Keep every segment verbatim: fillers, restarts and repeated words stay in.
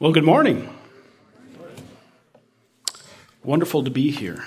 Well, good morning. Wonderful to be here.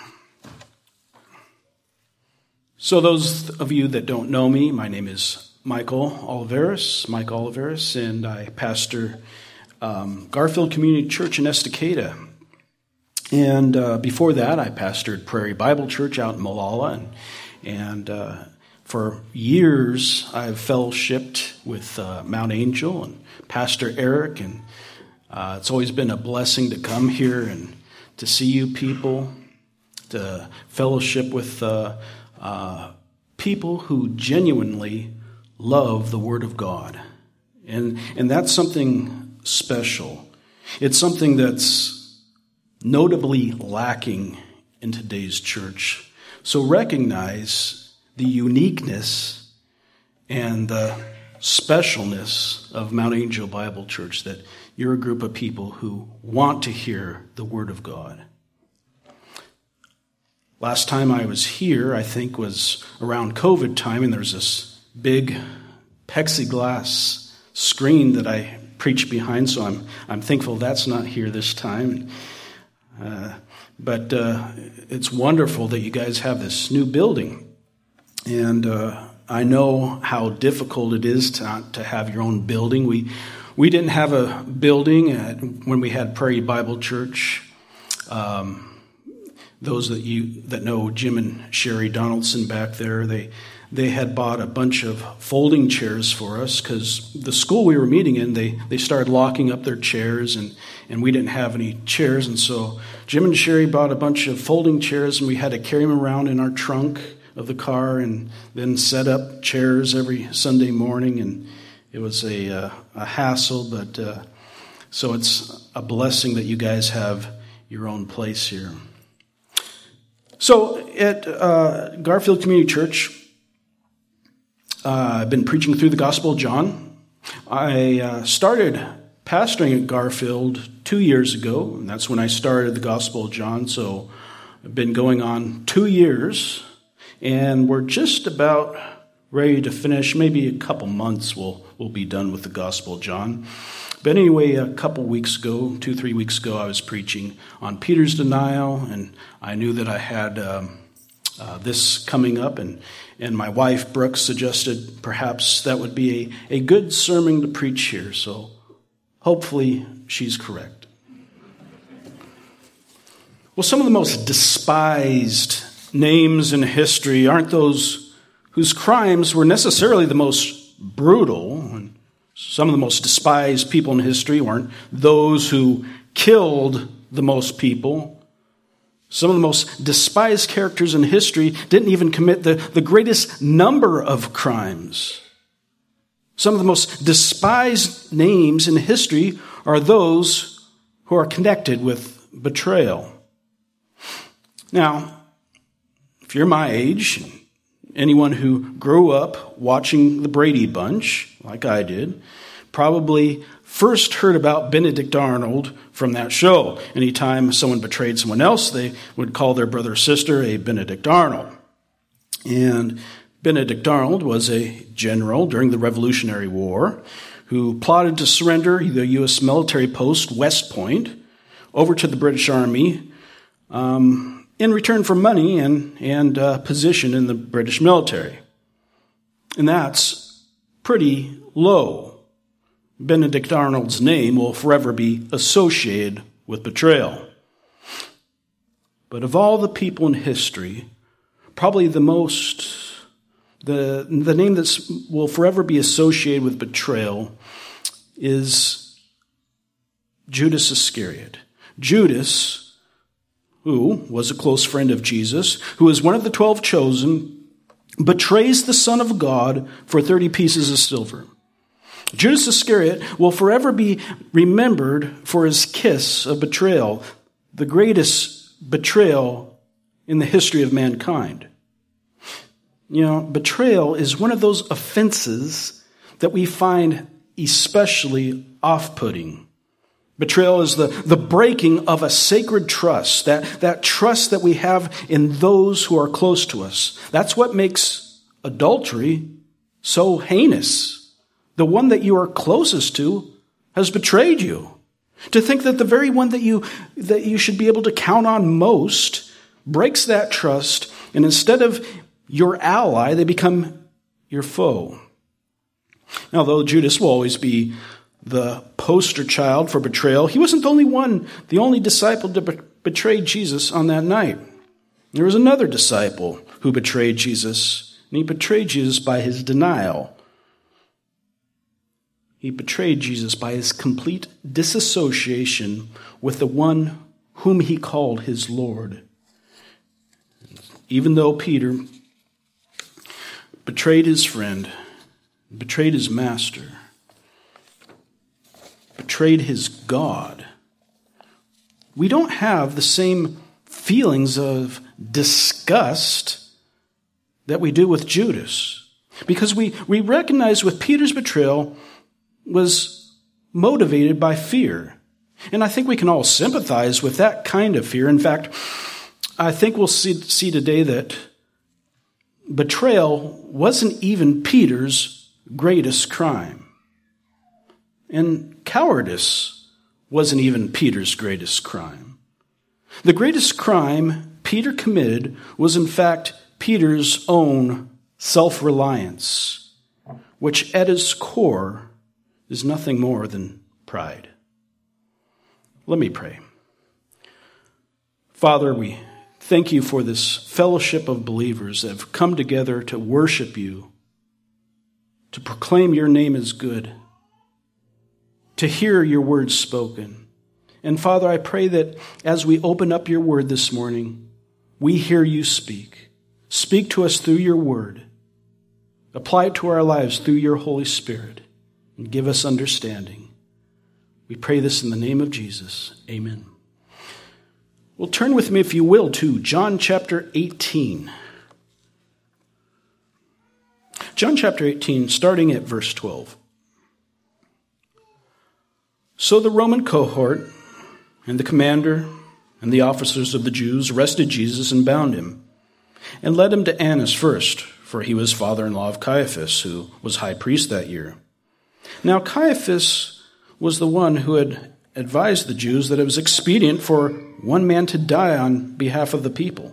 So those of you that don't know me, my name is Michael Oliveris, Mike Oliveris, and I pastor um, Garfield Community Church in Estacada. And uh, before that, I pastored Prairie Bible Church out in Molalla, and, and uh, for years I've fellowshipped with uh, Mount Angel and Pastor Eric, and uh, it's always been a blessing to come here and to see you people, to fellowship with uh, uh, people who genuinely love the Word of God. And, and that's something special. It's something that's notably lacking in today's church. So recognize the uniqueness and the specialness of Mount Angel Bible Church, that you're a group of people who want to hear the Word of God. Last time I was here, I think, was around COVID time, and there's this big plexiglass screen that I preached behind, so I'm I'm thankful that's not here this time. Uh, but uh, it's wonderful that you guys have this new building, and uh, I know how difficult it is to to have your own building. We we didn't have a building at, when we had Prairie Bible Church. Um, those that you that know Jim and Sherry Donaldson back there, they they had bought a bunch of folding chairs for us because the school we were meeting in, they they started locking up their chairs, and and we didn't have any chairs, and so Jim and Sherry bought a bunch of folding chairs, and we had to carry them around in our trunk of the car and then set up chairs every Sunday morning, and it was a uh, a hassle, but uh, so it's a blessing that you guys have your own place here. So at uh, Garfield Community Church, uh, I've been preaching through the Gospel of John. I uh, started pastoring at Garfield two years ago, and that's when I started the Gospel of John, so I've been going on two years. And we're just about ready to finish. Maybe a couple months we'll, we'll be done with the Gospel of John. But anyway, a couple weeks ago, two, three weeks ago, I was preaching on Peter's denial, and I knew that I had um, uh, this coming up, and, and my wife, Brooke, suggested perhaps that would be a, a good sermon to preach here, so hopefully she's correct. Well, some of the most despised names in history aren't those whose crimes were necessarily the most brutal, and some of the most despised people in history weren't those who killed the most people. Some of the most despised characters in history didn't even commit the, the greatest number of crimes. Some of the most despised names in history are those who are connected with betrayal. Now, if you're my age, anyone who grew up watching the Brady Bunch, like I did, probably first heard about Benedict Arnold from that show. Anytime someone betrayed someone else, they would call their brother or sister a Benedict Arnold. And Benedict Arnold was a general during the Revolutionary War who plotted to surrender the U S military post West Point over to the British Army um, in return for money and, and uh, position in the British military. And that's pretty low. Benedict Arnold's name will forever be associated with betrayal. But of all the people in history, probably the most, the, the name that will forever be associated with betrayal is Judas Iscariot. Judas, who was a close friend of Jesus, who was one of the twelve chosen, betrays the Son of God for thirty pieces of silver. Judas Iscariot will forever be remembered for his kiss of betrayal, the greatest betrayal in the history of mankind. You know, betrayal is one of those offenses that we find especially off-putting. Betrayal is the, the breaking of a sacred trust, that, that trust that we have in those who are close to us. That's what makes adultery so heinous. The one that you are closest to has betrayed you. To think that the very one that you, that you should be able to count on most breaks that trust, and instead of your ally, they become your foe. Now, though Judas will always be the poster child for betrayal, he wasn't the only one, the only disciple to be- betray Jesus on that night. There was another disciple who betrayed Jesus, and he betrayed Jesus by his denial. He betrayed Jesus by his complete disassociation with the one whom he called his Lord. Even though Peter betrayed his friend, betrayed his master, betrayed his God, we don't have the same feelings of disgust that we do with Judas. Because we, we recognize with Peter's betrayal was motivated by fear. And I think we can all sympathize with that kind of fear. In fact, I think we'll see, see today that betrayal wasn't even Peter's greatest crime. And cowardice wasn't even Peter's greatest crime. The greatest crime Peter committed was in fact Peter's own self-reliance, which at its core is nothing more than pride. Let me pray. Father, we thank you for this fellowship of believers that have come together to worship you, to proclaim your name as good, to hear your words spoken. And Father, I pray that as we open up your word this morning, we hear you speak. Speak to us through your word. Apply it to our lives through your Holy Spirit. And give us understanding. We pray this in the name of Jesus. Amen. Well, turn with me, if you will, to John chapter eighteen. John chapter eighteen, starting at verse twelve. So the Roman cohort and the commander and the officers of the Jews arrested Jesus and bound him, and led him to Annas first, for he was father-in-law of Caiaphas, who was high priest that year. Now Caiaphas was the one who had advised the Jews that it was expedient for one man to die on behalf of the people.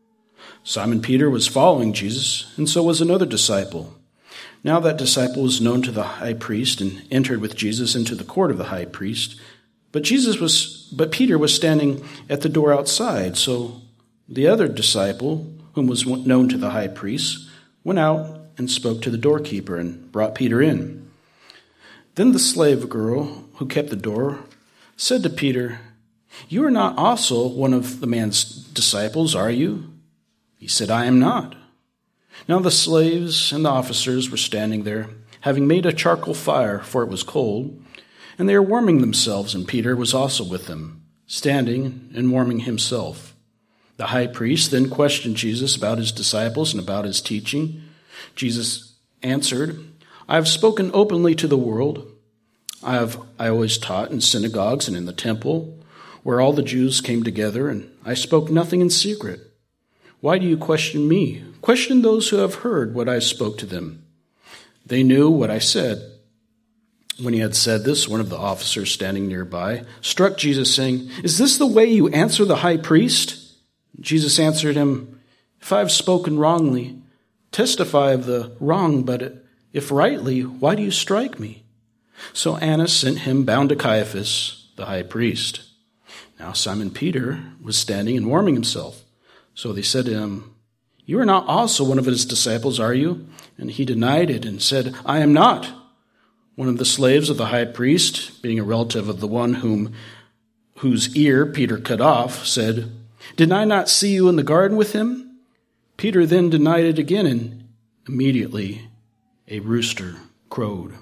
Simon Peter was following Jesus, and so was another disciple. Now that disciple was known to the high priest and entered with Jesus into the court of the high priest. But Jesus was, but Peter was standing at the door outside. So the other disciple, whom was known to the high priest, went out and spoke to the doorkeeper and brought Peter in. Then the slave girl who kept the door said to Peter, "You are not also one of the man's disciples, are you?" He said, "I am not." Now the slaves and the officers were standing there, having made a charcoal fire, for it was cold, and they were warming themselves, and Peter was also with them, standing and warming himself. The high priest then questioned Jesus about his disciples and about his teaching. Jesus answered, "I have spoken openly to the world. I have I always taught in synagogues and in the temple, where all the Jews came together, and I spoke nothing in secret. Why do you question me? Question those who have heard what I spoke to them." They knew what I said. When he had said this, one of the officers standing nearby struck Jesus, saying, "Is this the way you answer the high priest?" Jesus answered him, "If I have spoken wrongly, testify of the wrong, but if rightly, why do you strike me?" So Annas sent him bound to Caiaphas, the high priest. Now Simon Peter was standing and warming himself. So they said to him, "You are not also one of his disciples, are you?" And he denied it and said, "I am not." One of the slaves of the high priest, being a relative of the one whom whose ear Peter cut off, said, "Did I not see you in the garden with him?" Peter then denied it again, and immediately a rooster crowed.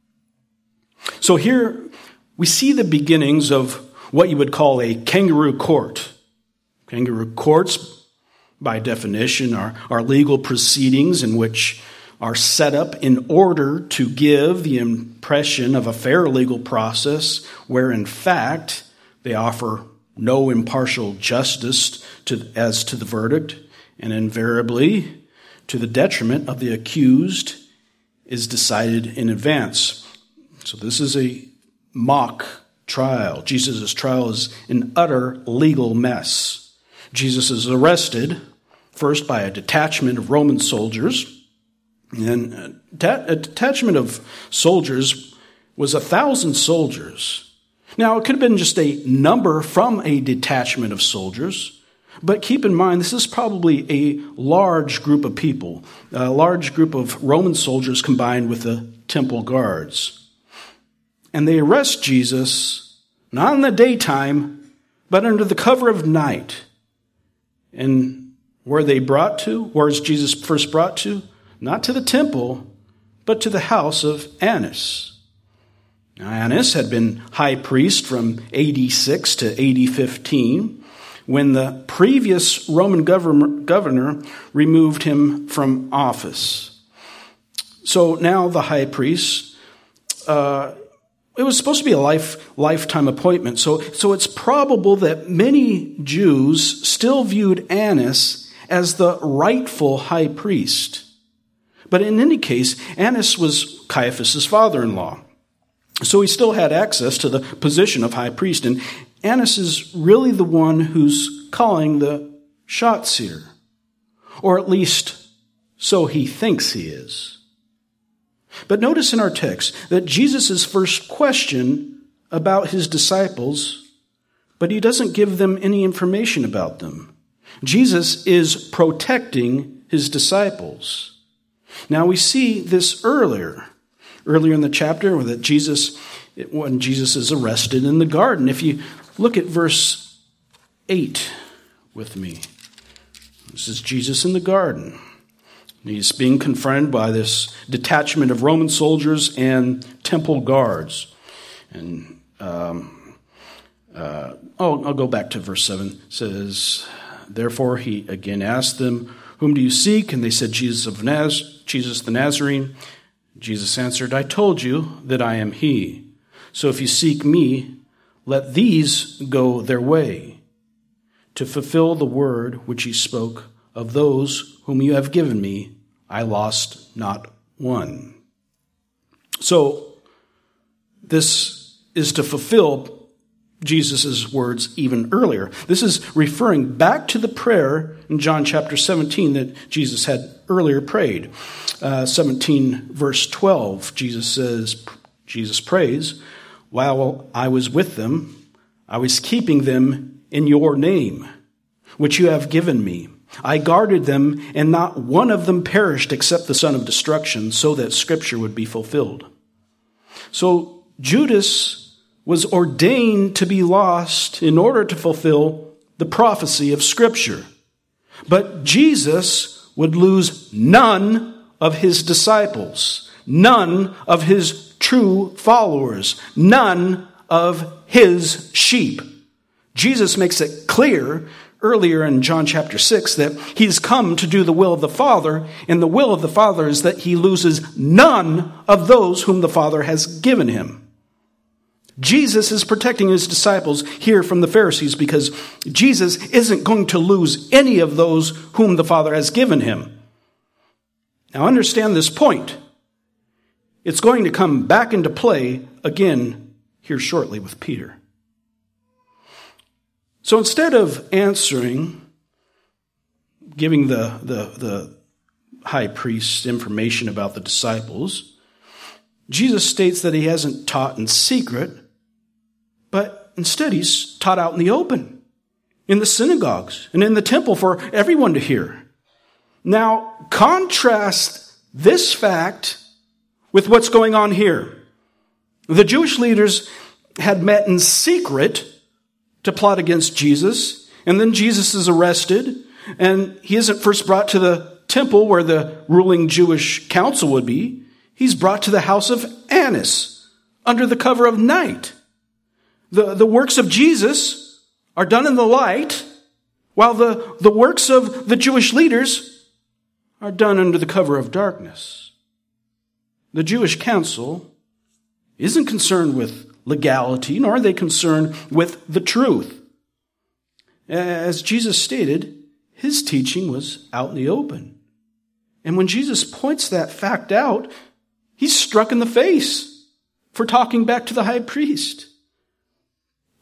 So here we see the beginnings of what you would call a kangaroo court. Kangaroo courts, by definition, are, are legal proceedings in which are set up in order to give the impression of a fair legal process, where in fact they offer no impartial justice to, as to the verdict, and invariably, to the detriment of the accused, is decided in advance. So this is a mock trial. Jesus' trial is an utter legal mess. Jesus is arrested, first by a detachment of Roman soldiers. And a detachment of soldiers was a thousand soldiers. Now, it could have been just a number from a detachment of soldiers, but keep in mind, this is probably a large group of people, a large group of Roman soldiers combined with the temple guards. And they arrest Jesus, not in the daytime, but under the cover of night. And where are they brought to? Where is Jesus first brought to? Not to the temple, but to the house of Annas. Now, Annas had been high priest from A D six to A D fifteen, when the previous Roman governor removed him from office. So now the high priest, uh, it was supposed to be a life lifetime appointment. So, so it's probable that many Jews still viewed Annas as the rightful high priest. But in any case, Annas was Caiaphas' father-in-law. So he still had access to the position of high priest. And Annas is really the one who's calling the shots here. Or at least, so he thinks he is. But notice in our text that Jesus' first question about his disciples, but he doesn't give them any information about them. Jesus is protecting his disciples. Now we see this earlier. Earlier in the chapter, that Jesus, when Jesus is arrested in the garden. If you look at verse eight with me, this is Jesus in the garden. He's being confronted by this detachment of Roman soldiers and temple guards. And um, uh, oh, I'll go back to verse seven. It says, therefore he again asked them, whom do you seek? And they said, Jesus of Naz, Jesus the Nazarene. Jesus answered, I told you that I am he. So if you seek me, let these go their way, to fulfill the word which he spoke, of those whom you have given me, I lost not one. So this is to fulfill Jesus' words even earlier. This is referring back to the prayer in John chapter seventeen that Jesus had earlier prayed. Uh, seventeen verse twelve, Jesus says, Jesus prays, while I was with them, I was keeping them in your name, which you have given me. I guarded them, and not one of them perished except the son of destruction, so that scripture would be fulfilled. So Judas was ordained to be lost in order to fulfill the prophecy of scripture. But Jesus would lose none of his disciples, none of his true followers, none of his sheep. Jesus makes it clear earlier in John chapter six that he's come to do the will of the Father, and the will of the Father is that he loses none of those whom the Father has given him. Jesus is protecting his disciples here from the Pharisees because Jesus isn't going to lose any of those whom the Father has given him. Now understand this point. It's going to come back into play again here shortly with Peter. So instead of answering, giving the, the, the high priest information about the disciples, Jesus states that he hasn't taught in secret, but instead he's taught out in the open, in the synagogues and in the temple for everyone to hear. Now, contrast this fact with what's going on here. The Jewish leaders had met in secret to plot against Jesus, and then Jesus is arrested, and he isn't first brought to the temple where the ruling Jewish council would be. He's brought to the house of Annas under the cover of night. The, the works of Jesus are done in the light, while the, the works of the Jewish leaders are done under the cover of darkness. The Jewish council isn't concerned with legality, nor are they concerned with the truth. As Jesus stated, his teaching was out in the open. And when Jesus points that fact out, he's struck in the face for talking back to the high priest.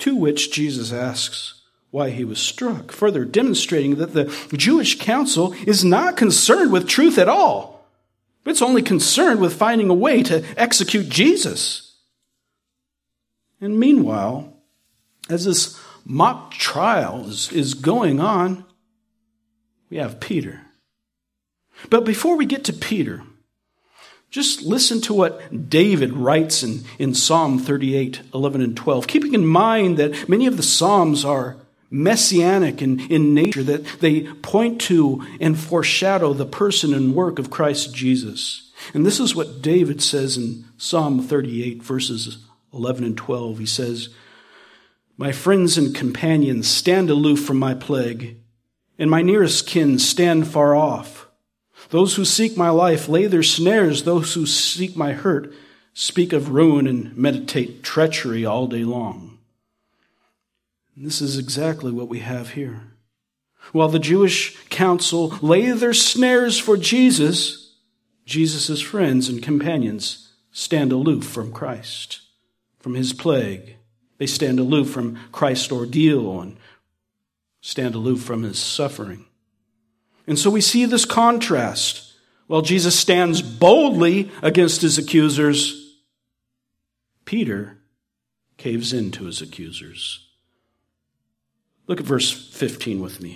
To which Jesus asks why he was struck, further demonstrating that the Jewish council is not concerned with truth at all. It's only concerned with finding a way to execute Jesus. And meanwhile, as this mock trial is, is going on, we have Peter. But before we get to Peter, just listen to what David writes in, in Psalm thirty-eight, eleven and twelve, keeping in mind that many of the Psalms are messianic in, in nature, that they point to and foreshadow the person and work of Christ Jesus. And this is what David says in Psalm thirty-eight, verses eleven and twelve. He says, "My friends and companions stand aloof from my plague, and my nearest kin stand far off. Those who seek my life lay their snares. Those who seek my hurt speak of ruin and meditate treachery all day long." And this is exactly what we have here. While the Jewish council lay their snares for Jesus, Jesus' friends and companions stand aloof from Christ, from his plague. They stand aloof from Christ's ordeal and stand aloof from his suffering. And so we see this contrast. While Jesus stands boldly against his accusers, Peter caves in to his accusers. Look at verse fifteen with me.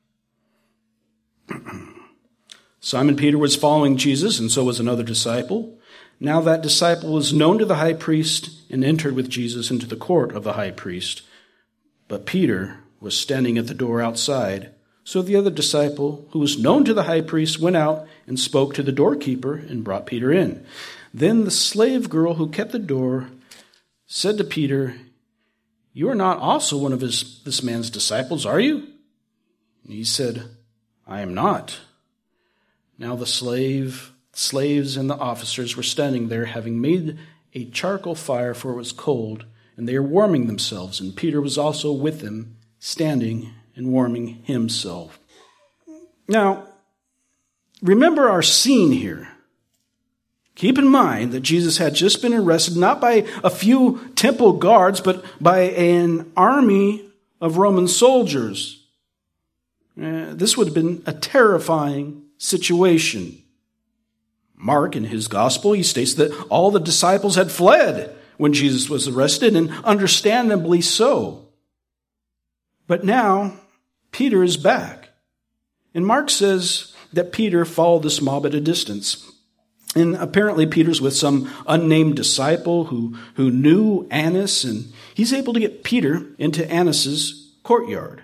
Simon Peter was following Jesus, and so was another disciple. Now that disciple was known to the high priest and entered with Jesus into the court of the high priest. But Peter was standing at the door outside. So the other disciple, who was known to the high priest, went out and spoke to the doorkeeper and brought Peter in. Then the slave girl who kept the door said to Peter, "You are not also one of his, this man's disciples, are you?" And he said, "I am not." Now the slave, slaves and the officers were standing there, having made a charcoal fire, for it was cold, and they were warming themselves. And Peter was also with them, standing and warming himself. Now, remember our scene here. Keep in mind that Jesus had just been arrested not by a few temple guards, but by an army of Roman soldiers. Uh, this would have been a terrifying situation. Mark, in his gospel, he states that all the disciples had fled when Jesus was arrested, and understandably so. But now, Peter is back. And Mark says that Peter followed this mob at a distance. And apparently Peter's with some unnamed disciple who, who knew Annas, and he's able to get Peter into Annas's courtyard.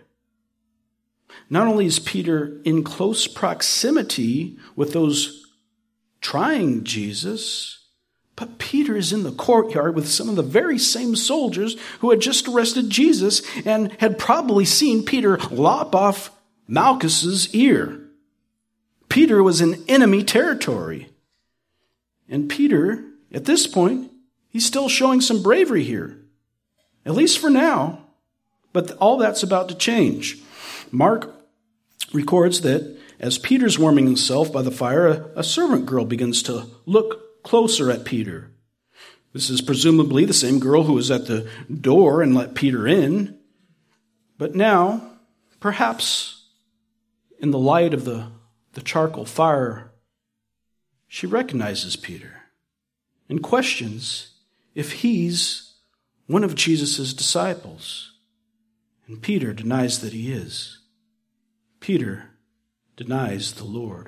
Not only is Peter in close proximity with those trying Jesus, but Peter is in the courtyard with some of the very same soldiers who had just arrested Jesus and had probably seen Peter lop off Malchus's ear. Peter was in enemy territory. And Peter, at this point, he's still showing some bravery here, at least for now. But all that's about to change. Mark records that as Peter's warming himself by the fire, a, a servant girl begins to look closer at Peter. This is presumably the same girl who was at the door and let Peter in. But now, perhaps in the light of the, the charcoal fire, she recognizes Peter and questions if he's one of Jesus' disciples. And Peter denies that he is. Peter denies the Lord.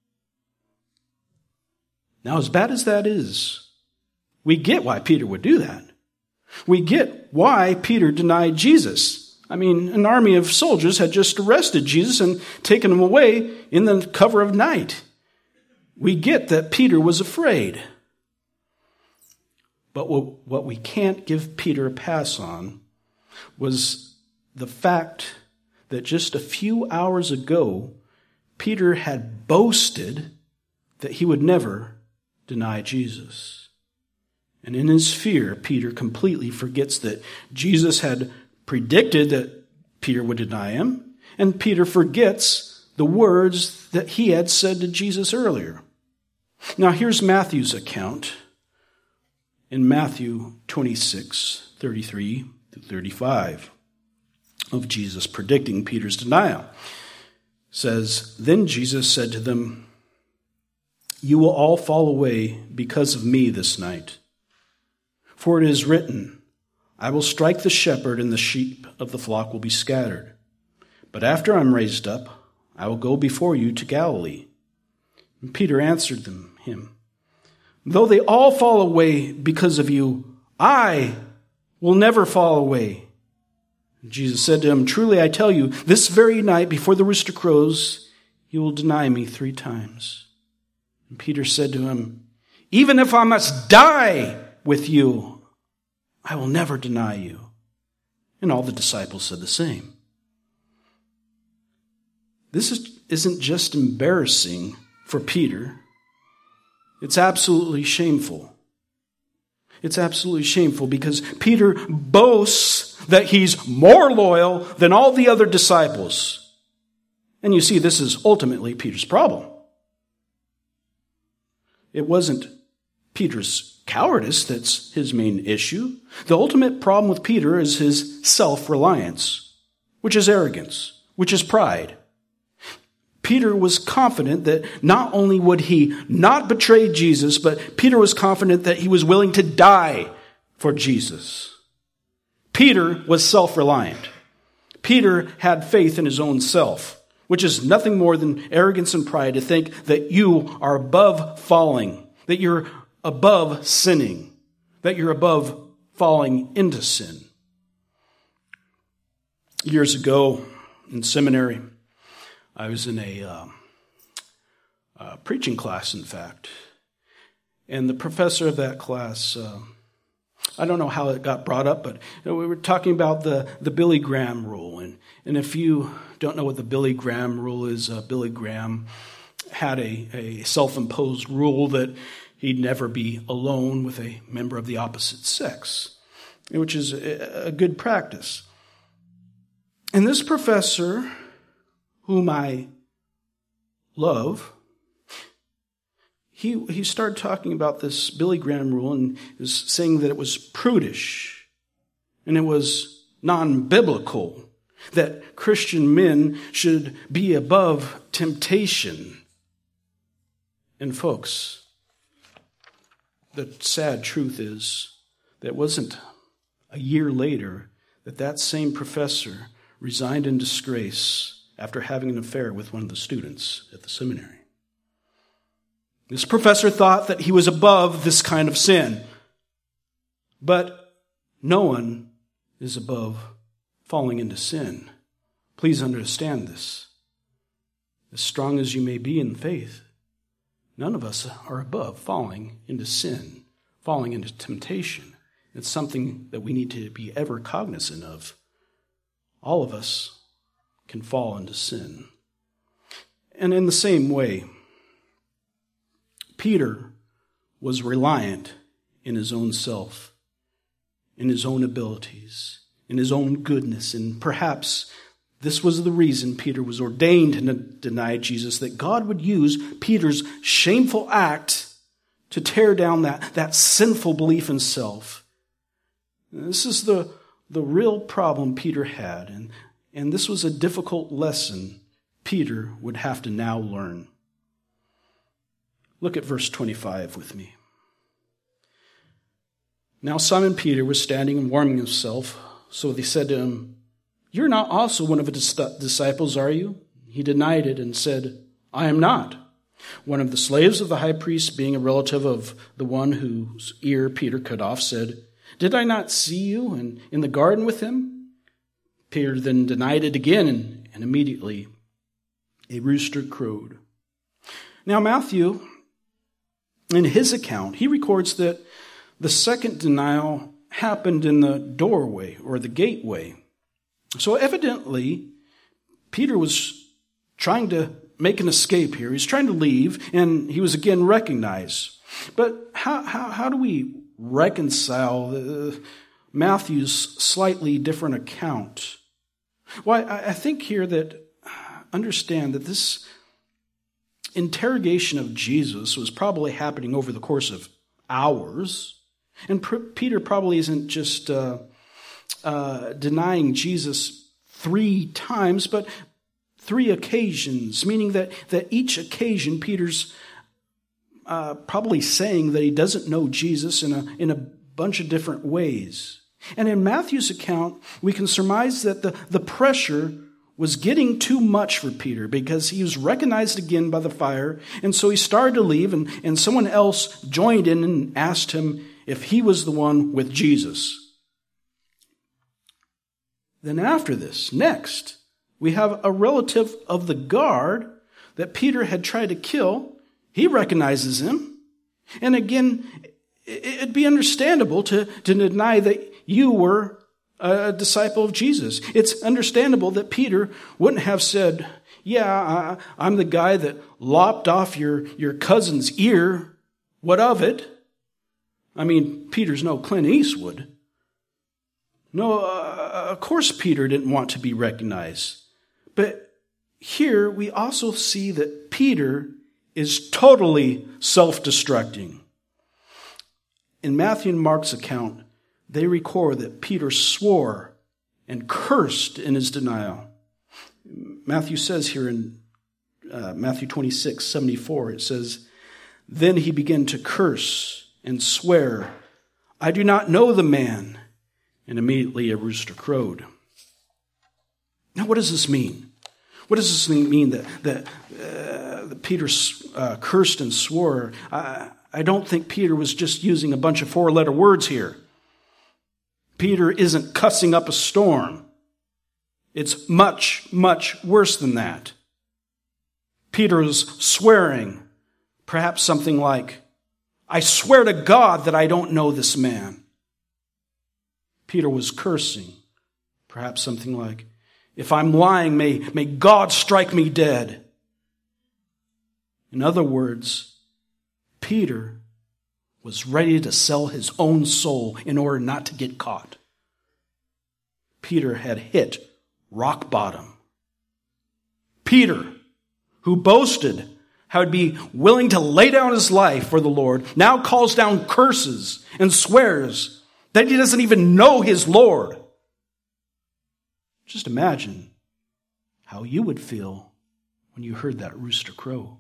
Now, as bad as that is, we get why Peter would do that. We get why Peter denied Jesus. I mean, an army of soldiers had just arrested Jesus and taken him away in the cover of night. We get that Peter was afraid. But what we can't give Peter a pass on was the fact that just a few hours ago, Peter had boasted that he would never deny Jesus. And in his fear, Peter completely forgets that Jesus had predicted that Peter would deny him, and Peter forgets the words that he had said to Jesus earlier. Now here's Matthew's account. In Matthew twenty-six thirty-three, through thirty-five of Jesus predicting Peter's denial. It says, "Then Jesus said to them, 'You will all fall away because of me this night. For it is written, I will strike the shepherd and the sheep of the flock will be scattered. But after I'm raised up, I will go before you to Galilee.' And Peter answered them, him, 'Though they all fall away because of you, I will never fall away.' And Jesus said to him, 'Truly I tell you, this very night before the rooster crows, you will deny me three times.' And Peter said to him, 'Even if I must die with you, I will never deny you.' And all the disciples said the same." This is, isn't just embarrassing for Peter. It's absolutely shameful. It's absolutely shameful because Peter boasts that he's more loyal than all the other disciples. And you see, this is ultimately Peter's problem. It wasn't Peter's cowardice that's his main issue. The ultimate problem with Peter is his self-reliance, which is arrogance, which is pride. Peter was confident that not only would he not betray Jesus, but Peter was confident that he was willing to die for Jesus. Peter was self-reliant. Peter had faith in his own self, which is nothing more than arrogance and pride to think that you are above falling, that you're above sinning, that you're above falling into sin. Years ago in seminary, I was in a, uh, a preaching class, in fact, and the professor of that class, uh, I don't know how it got brought up, but you know, we were talking about the, the Billy Graham rule, and, and if you don't know what the Billy Graham rule is, uh, Billy Graham had a, a self-imposed rule that he'd never be alone with a member of the opposite sex, which is a good practice. And this professor, whom I love, he he started talking about this Billy Graham rule and was saying that it was prudish and it was non-biblical, that Christian men should be above temptation. And folks, the sad truth is that it wasn't a year later that that same professor resigned in disgrace after having an affair with one of the students at the seminary. This professor thought that he was above this kind of sin. But no one is above falling into sin. Please understand this. As strong as you may be in faith, none of us are above falling into sin, falling into temptation. It's something that we need to be ever cognizant of. All of us can fall into sin. And in the same way, Peter was reliant in his own self, in his own abilities, in his own goodness, and perhaps this was the reason Peter was ordained to deny Jesus, that God would use Peter's shameful act to tear down that, that sinful belief in self. And this is the, the real problem Peter had, and, and this was a difficult lesson Peter would have to now learn. Look at verse twenty-five with me. Now Simon Peter was standing and warming himself, so they said to him, "You're not also one of the disciples, are you?" He denied it and said, "I am not." One of the slaves of the high priest, being a relative of the one whose ear Peter cut off, said, "Did I not see you in, in the garden with him?" Peter then denied it again, and, and immediately a rooster crowed. Now Matthew, in his account, he records that the second denial happened in the doorway or the gateway. So evidently, Peter was trying to make an escape here. He's trying to leave, and he was again recognized. But how how, how do we reconcile the, Matthew's slightly different account? Well, I, I think here that, understand that this interrogation of Jesus was probably happening over the course of hours. And Peter probably isn't just uh, uh, denying Jesus three times, but three occasions, meaning that, that each occasion Peter's uh, probably saying that he doesn't know Jesus in a, in a bunch of different ways. And in Matthew's account, we can surmise that the, the pressure was getting too much for Peter because he was recognized again by the fire. And so he started to leave, and, and someone else joined in and asked him if he was the one with Jesus. Then after this, next, we have a relative of the guard that Peter had tried to kill. He recognizes him. And again, it'd be understandable to, to deny that you were a disciple of Jesus. It's understandable that Peter wouldn't have said, yeah, I'm the guy that lopped off your, your cousin's ear. What of it? I mean, Peter's no Clint Eastwood. No, uh, of course Peter didn't want to be recognized. But here we also see that Peter is totally self-destructing. In Matthew and Mark's account, they record that Peter swore and cursed in his denial. Matthew says here in uh, Matthew twenty-six, seventy-four, it says, "Then he began to curse and swear, 'I do not know the man.' And immediately a rooster crowed." Now, what does this mean? What does this mean that, that, uh, that Peter uh, cursed and swore? I, I don't think Peter was just using a bunch of four-letter words here. Peter isn't cussing up a storm. It's much, much worse than that. Peter is swearing, perhaps something like, "I swear to God that I don't know this man." Peter was cursing, perhaps something like, "If I'm lying, may, may God strike me dead." In other words, Peter was ready to sell his own soul in order not to get caught. Peter had hit rock bottom. Peter, who boasted how he'd be willing to lay down his life for the Lord, now calls down curses and swears that he doesn't even know his Lord. Just imagine how you would feel when you heard that rooster crow.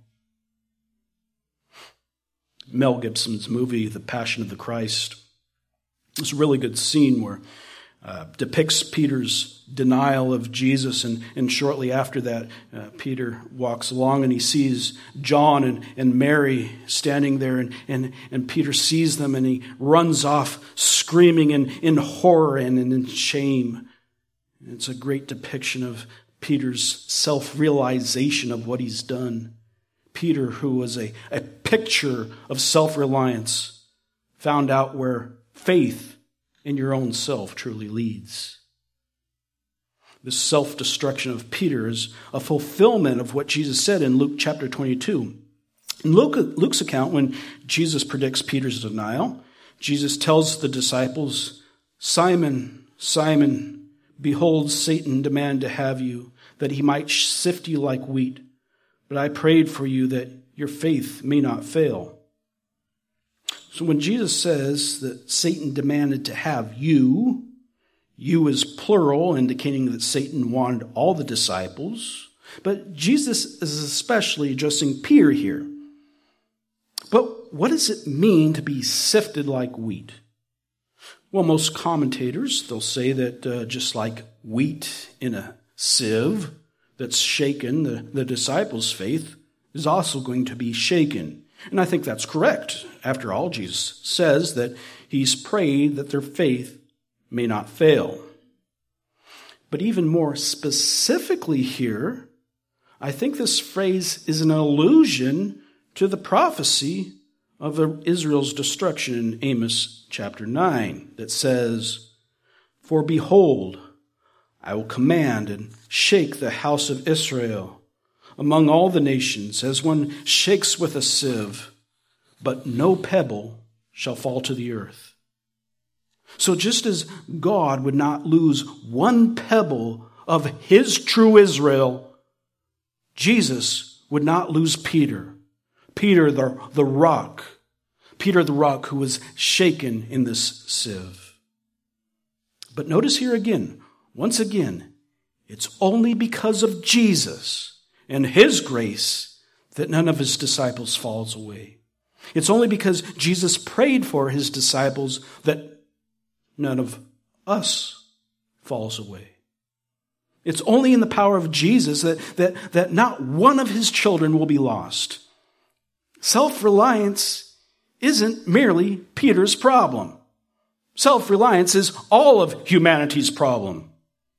Mel Gibson's movie, The Passion of the Christ, there's a really good scene where uh, depicts Peter's denial of Jesus, and, and shortly after that, uh, Peter walks along and he sees John and, and Mary standing there, and, and, and Peter sees them and he runs off screaming in, in horror and in shame. It's a great depiction of Peter's self-realization of what he's done. Peter, who was a, a picture of self-reliance, found out where faith in your own self truly leads. This self-destruction of Peter is a fulfillment of what Jesus said in Luke chapter twenty-two. In Luke, Luke's account, when Jesus predicts Peter's denial, Jesus tells the disciples, "Simon, Simon, behold, Satan demanded to have you, that he might sift you like wheat. But I prayed for you that your faith may not fail." So when Jesus says that Satan demanded to have you, you is plural, indicating that Satan wanted all the disciples. But Jesus is especially addressing Peter here. But what does it mean to be sifted like wheat? Well, most commentators, they'll say that uh, just like wheat in a sieve that's shaken, the, the disciples' faith is also going to be shaken. And I think that's correct. After all, Jesus says that he's prayed that their faith may not fail. But even more specifically here, I think this phrase is an allusion to the prophecy of Israel's destruction in Amos chapter nine that says, "For behold, I will command and shake the house of Israel among all the nations, as one shakes with a sieve, but no pebble shall fall to the earth." So just as God would not lose one pebble of his true Israel, Jesus would not lose Peter. Peter the, the rock. Peter the rock who was shaken in this sieve. But notice here again, once again, it's only because of Jesus and his grace that none of his disciples falls away. It's only because Jesus prayed for his disciples that none of us falls away. It's only in the power of Jesus that, that, that not one of his children will be lost. Self-reliance isn't merely Peter's problem. Self-reliance is all of humanity's problem.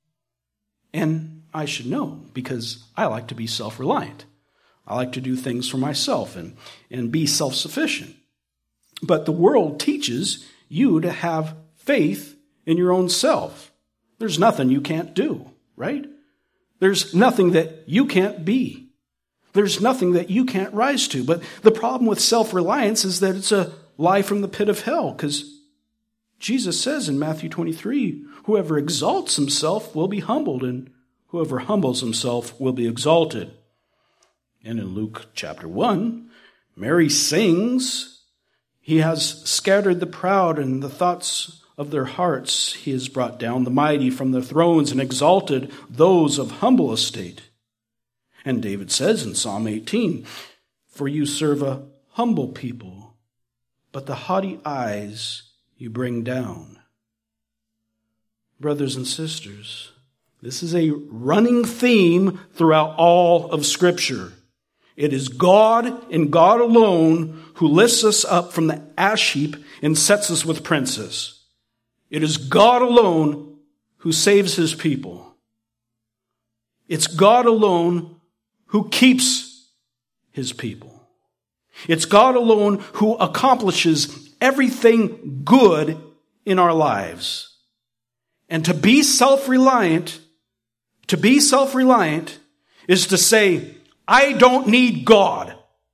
And I should know, because I like to be self-reliant. I like to do things for myself and, and be self-sufficient. But the world teaches you to have faith in your own self. There's nothing you can't do, right? There's nothing that you can't be. There's nothing that you can't rise to. But the problem with self-reliance is that it's a lie from the pit of hell, because Jesus says in Matthew twenty-three, whoever exalts himself will be humbled, and whoever humbles himself will be exalted. And in Luke chapter one, Mary sings, he has scattered the proud in the thoughts of their hearts. He has brought down the mighty from their thrones and exalted those of humble estate. And David says in Psalm eighteen, for you serve a humble people, but the haughty eyes you bring down. Brothers and sisters, this is a running theme throughout all of Scripture. It is God and God alone who lifts us up from the ash heap and sets us with princes. It is God alone who saves his people. It's God alone who keeps his people. It's God alone who accomplishes everything good in our lives. And to be self-reliant, to be self-reliant is to say, I don't need God.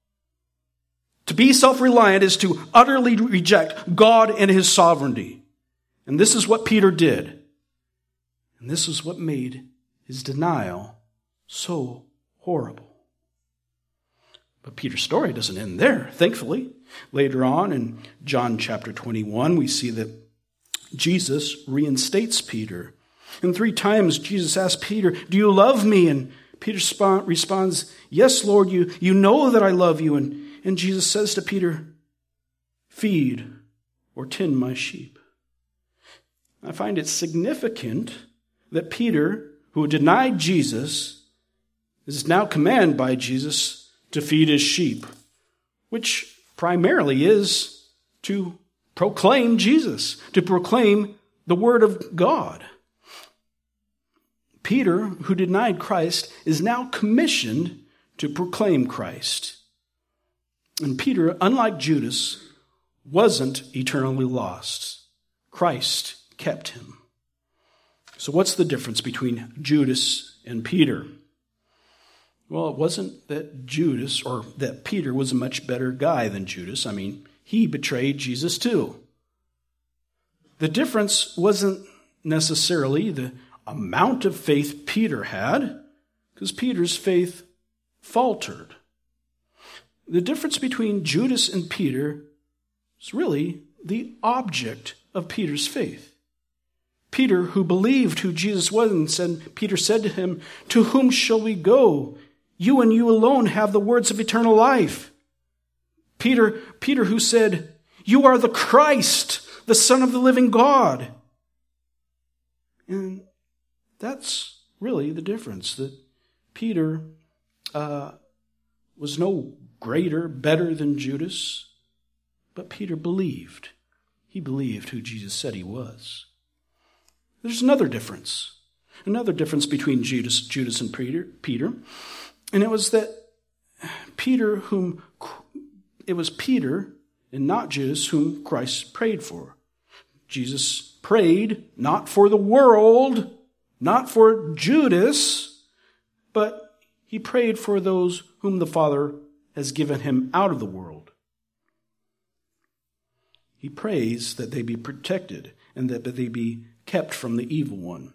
To be self-reliant is to utterly reject God and his sovereignty. And this is what Peter did. And this is what made his denial so horrible. But Peter's story doesn't end there, thankfully. Later on in John chapter twenty-one, we see that Jesus reinstates Peter. And three times Jesus asks Peter, do you love me? And Peter responds, yes, Lord, you, you know that I love you. And, and Jesus says to Peter, feed or tend my sheep. I find it significant that Peter, who denied Jesus, is now commanded by Jesus to feed his sheep, which primarily is to proclaim Jesus, to proclaim the word of God. Peter, who denied Christ, is now commissioned to proclaim Christ. And Peter, unlike Judas, wasn't eternally lost. Christ kept him. So what's the difference between Judas and Peter? Well, it wasn't that Judas or that Peter was a much better guy than Judas. I mean, he betrayed Jesus too. The difference wasn't necessarily the amount of faith Peter had, because Peter's faith faltered. The difference between Judas and Peter is really the object of Peter's faith. Peter, who believed who Jesus was, and said, Peter said to him, to whom shall we go? You and you alone have the words of eternal life. Peter, Peter who said, you are the Christ, the Son of the living God. And that's really the difference, that Peter uh, was no greater, better than Judas, but Peter believed. He believed who Jesus said he was. There's another difference, another difference between Judas, Judas and Peter, Peter, and it was that Peter, whom it was Peter and not Judas whom Christ prayed for. Jesus prayed not for the world, not for Judas, but he prayed for those whom the Father has given him out of the world. He prays that they be protected and that they be kept from the evil one.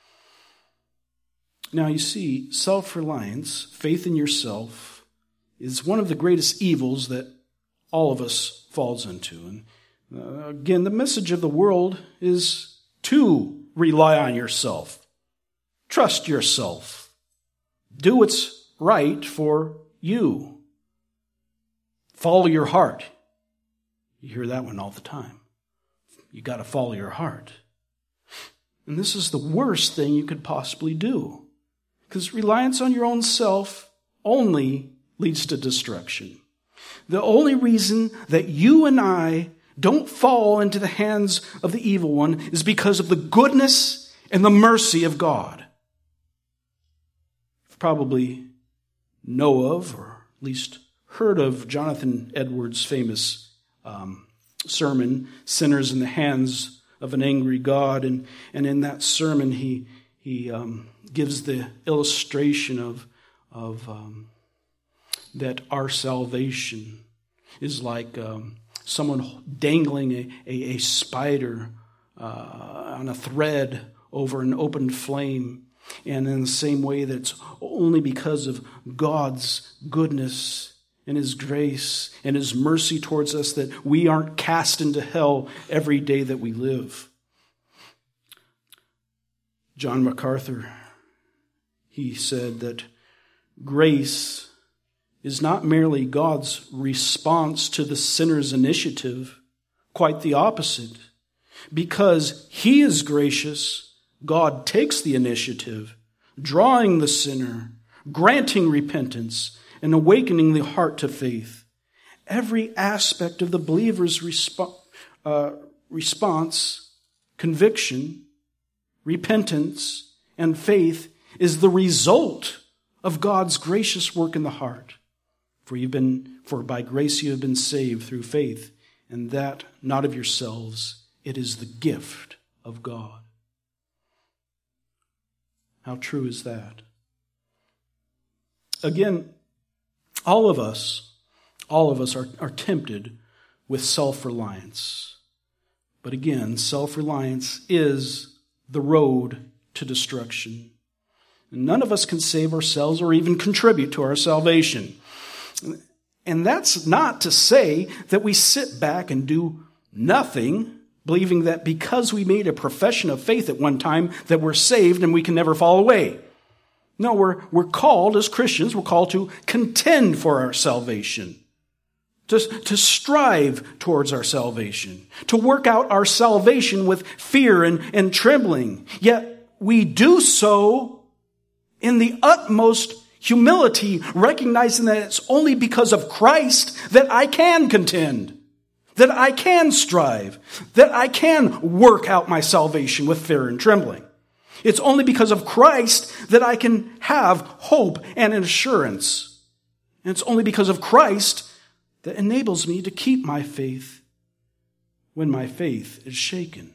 Now you see, self-reliance, faith in yourself, is one of the greatest evils that all of us falls into. And uh, again, the message of the world is to rely on yourself. Trust yourself. Do what's right for you. Follow your heart. You hear that one all the time. You got to follow your heart. And this is the worst thing you could possibly do. Because reliance on your own self only leads to destruction. The only reason that you and I don't fall into the hands of the evil one is because of the goodness and the mercy of God. You've probably know of, or at least heard of, Jonathan Edwards' famous um, sermon, Sinners in the Hands of an Angry God. And, and in that sermon, he, he um, gives the illustration of, of um, that our salvation is like um, someone dangling a, a, a spider uh, on a thread over an open flame. And in the same way that it's only because of God's goodness and His grace and His mercy towards us that we aren't cast into hell every day that we live. John MacArthur, he said that grace is not merely God's response to the sinner's initiative, quite the opposite. Because He is gracious, God takes the initiative, drawing the sinner, granting repentance, and awakening the heart to faith. Every aspect of the believer's resp- uh, response, conviction, repentance, and faith is the result of God's gracious work in the heart. For you've been, for by grace you have been saved through faith, and that not of yourselves, it is the gift of God. How true is that? Again, all of us, all of us are, are tempted with self-reliance. But again, self-reliance is the road to destruction. And none of us can save ourselves or even contribute to our salvation. And that's not to say that we sit back and do nothing, believing that because we made a profession of faith at one time that we're saved and we can never fall away. No, we're, we're called as Christians, we're called to contend for our salvation, to, to strive towards our salvation, to work out our salvation with fear and, and trembling. Yet we do so in the utmost humility, recognizing that it's only because of Christ that I can contend, that I can strive, that I can work out my salvation with fear and trembling. It's only because of Christ that I can have hope and assurance. And it's only because of Christ that enables me to keep my faith when my faith is shaken.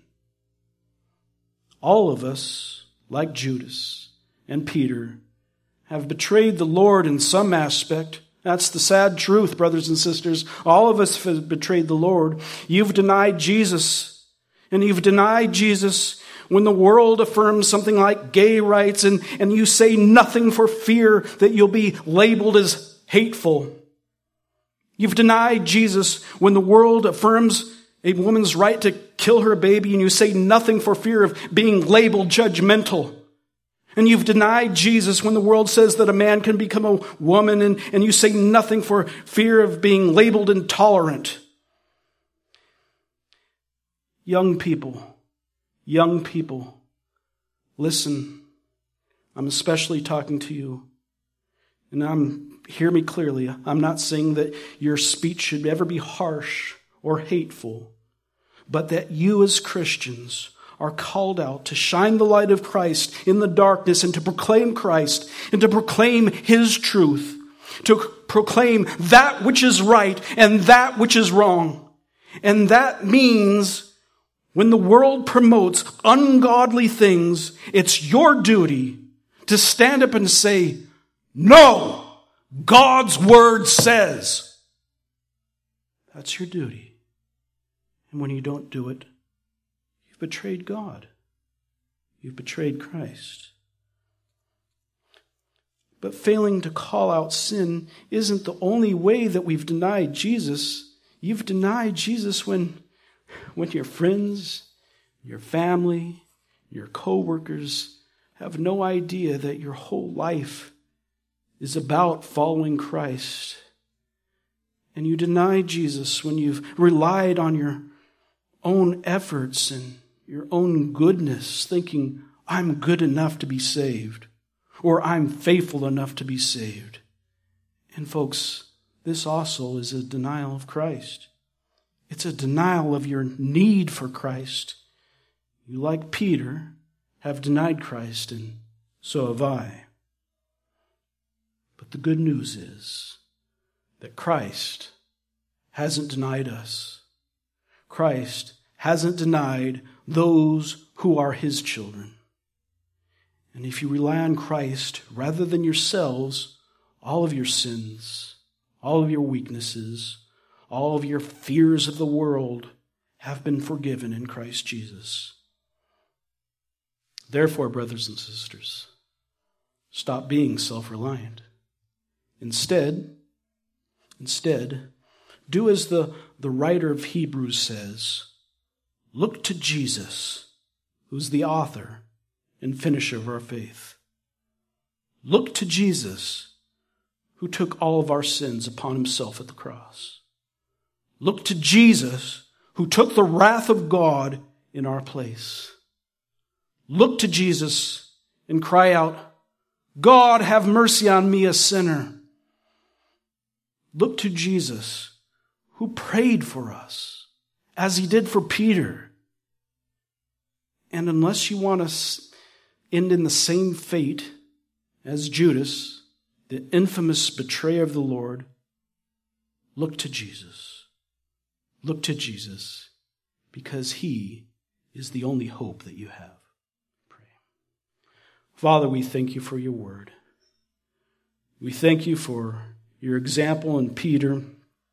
All of us, like Judas and Peter, have betrayed the Lord in some aspect. That's the sad truth, brothers and sisters. All of us have betrayed the Lord. You've denied Jesus, and you've denied Jesus when the world affirms something like gay rights, and, and you say nothing for fear that you'll be labeled as hateful. You've denied Jesus when the world affirms a woman's right to kill her baby, and you say nothing for fear of being labeled judgmental. And you've denied Jesus when the world says that a man can become a woman, and, and you say nothing for fear of being labeled intolerant. Young people, young people, listen. I'm especially talking to you. And I'm, hear me clearly. I'm not saying that your speech should ever be harsh or hateful, but that you as Christians are called out to shine the light of Christ in the darkness and to proclaim Christ and to proclaim His truth, to proclaim that which is right and that which is wrong. And that means when the world promotes ungodly things, it's your duty to stand up and say, no, God's word says. That's your duty. And when you don't do it, you've betrayed God. You've betrayed Christ. But failing to call out sin isn't the only way that we've denied Jesus. You've denied Jesus when, when your friends, your family, your co-workers have no idea that your whole life is about following Christ. And you deny Jesus when you've relied on your own efforts and your own goodness, thinking, I'm good enough to be saved, or I'm faithful enough to be saved. And folks, this also is a denial of Christ. It's a denial of your need for Christ. You, like Peter, have denied Christ, and so have I. But the good news is that Christ hasn't denied us. Christ hasn't denied those who are his children. And if you rely on Christ rather than yourselves, all of your sins, all of your weaknesses, all of your fears of the world have been forgiven in Christ Jesus. Therefore, brothers and sisters, stop being self-reliant. Instead, instead, do as the, the writer of Hebrews says, look to Jesus, who's the author and finisher of our faith. Look to Jesus, who took all of our sins upon himself at the cross. Look to Jesus, who took the wrath of God in our place. Look to Jesus and cry out, God, have mercy on me, a sinner. Look to Jesus, who prayed for us, as he did for Peter. And unless you want to end in the same fate as Judas, the infamous betrayer of the Lord, look to Jesus. Look to Jesus, because he is the only hope that you have. Pray. Father, we thank you for your word. We thank you for your example in Peter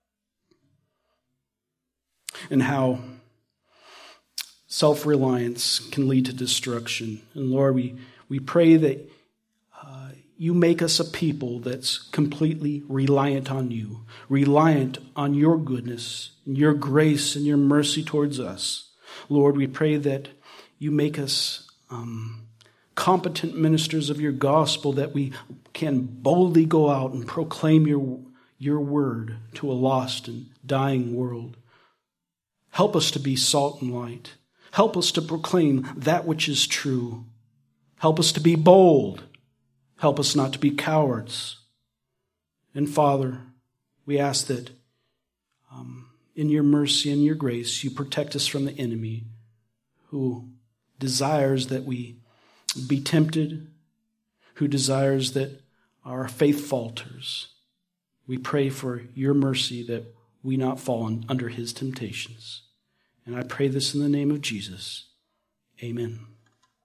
and how self-reliance can lead to destruction. And Lord, we, we pray that uh, you make us a people that's completely reliant on you, reliant on your goodness, and your grace, and your mercy towards us. Lord, we pray that you make us um, competent ministers of your gospel, that we can boldly go out and proclaim your, your word to a lost and dying world. Help us to be salt and light. Help us to proclaim that which is true. Help us to be bold. Help us not to be cowards. And Father, we ask that um, in your mercy and your grace, you protect us from the enemy who desires that we be tempted, who desires that our faith falters. We pray for your mercy that we not fall under his temptations. And I pray this in the name of Jesus. Amen.